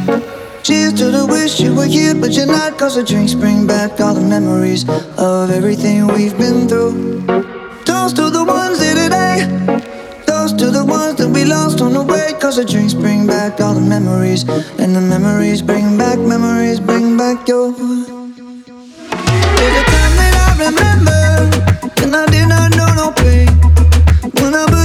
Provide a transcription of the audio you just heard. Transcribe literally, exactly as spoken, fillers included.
Cheers to the wish you were here, but you're not. Cause the drinks bring back all the memories of everything we've been through. Toast to the ones here today. Toast to the ones that we lost on the way. Cause the drinks bring back all the memories. And the memories bring back, memories bring back your. There's a time that I remember when I did not know no pain. When I